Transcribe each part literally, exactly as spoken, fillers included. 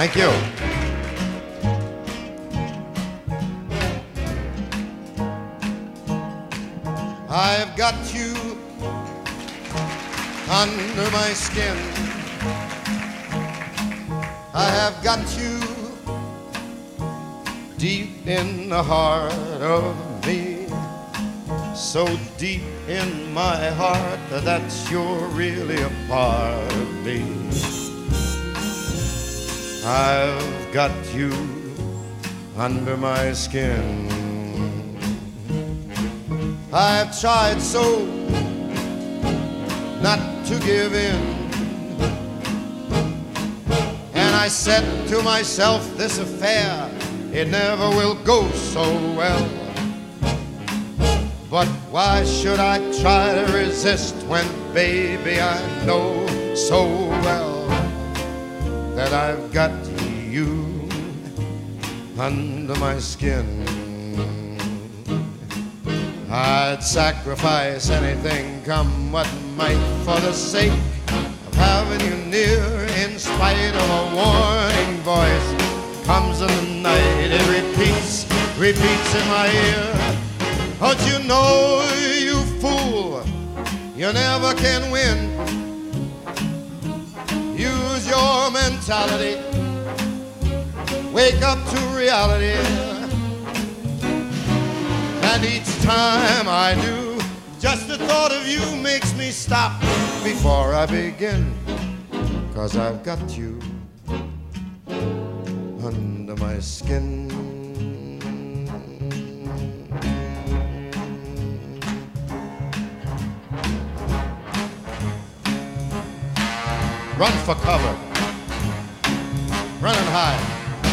Thank you. I've got you under my skin. I have got you deep in the heart of me, so deep in my heart that you're really a part of me. I've got you under my skin. I've tried so not to give in, and I said to myself, this affair, it never will go so well. But why should I try to resist when, baby, I know so well that I've got you under my skin. I'd sacrifice anything, come what might, for the sake of having you near, in spite of a warning voice. Comes in the night, it repeats, repeats in my ear. Don't you know, you fool, you never can win. Use your mentality, wake up to reality. And each time I do, just the thought of you makes me stop before I begin. 'Cause I've got you under my skin. Run for cover, run and hide.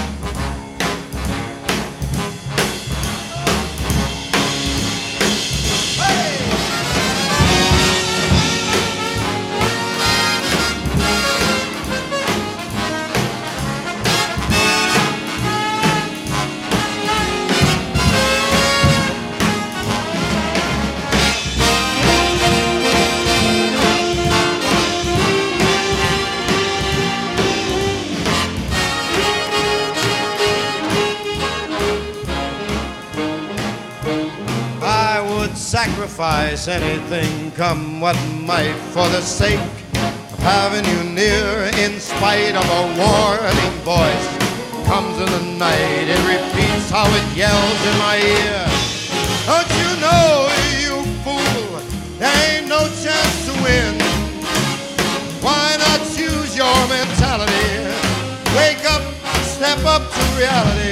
Sacrifice anything, come what might, for the sake of having you near, in spite of a warning voice. Comes in the night, it repeats how it yells in my ear. Don't you know, you fool, there ain't no chance to win. Why not use your mentality? Wake up, step up to reality.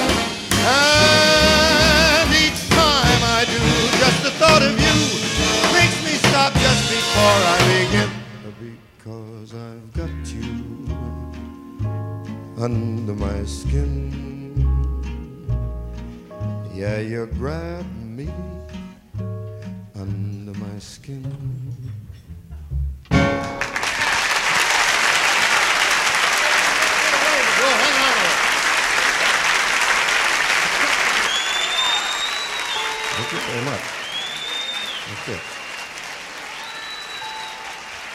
And each time I do, just the thought of you makes me stop just before I begin. Because I've got you under my skin. Yeah, you grab me under my skin. Thank you very much. That's it.